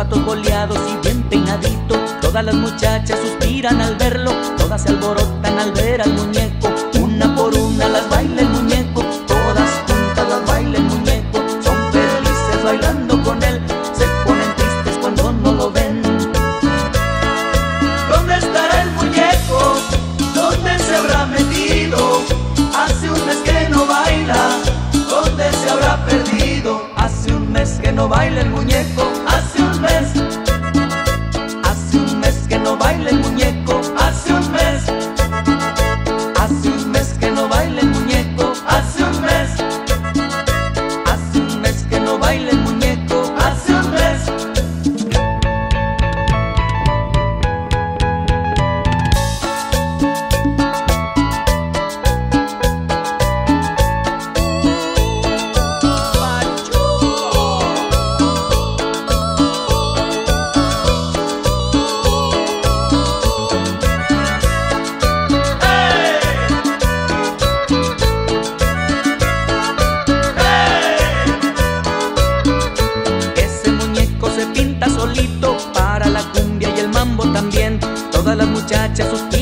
zapatos boleados y bien peinadito. Todas las muchachas suspiran al verlo, todas se alborotan al ver al muñeco. Una por una las baila el muñeco, todas juntas las baila el muñeco. Son felices bailando con él, se ponen tristes cuando no lo ven. ¿Dónde estará el muñeco? ¿Dónde se habrá metido? Hace un mes que no baila, ¿dónde se habrá perdido? Hace un mes que no baila el muñeco, hace un mes. Hace un mes que no baila el muñeco, hace un mes. Hace un mes que no baila el muñeco, hace un mes. Hace un mes que no baila el muñeco, hace un mes. Se pinta solito para la cumbia y el mambo también. Todas las muchachas suspiran